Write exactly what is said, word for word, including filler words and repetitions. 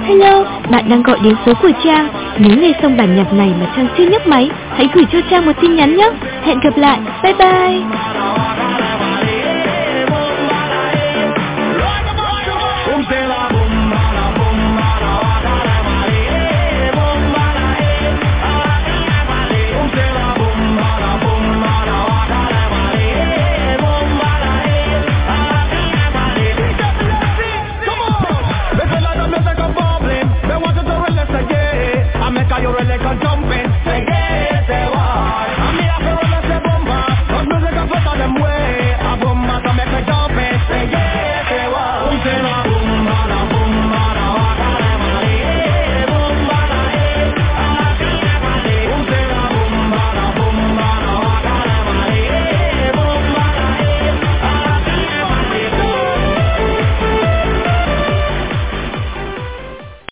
Hello, bạn đang gọi đến số của Trang. Nếu nghe xong bản nhạc này mà Trang chưa nhấc máy, hãy gửi cho Trang một tin nhắn nhé. Hẹn gặp lại, bye bye.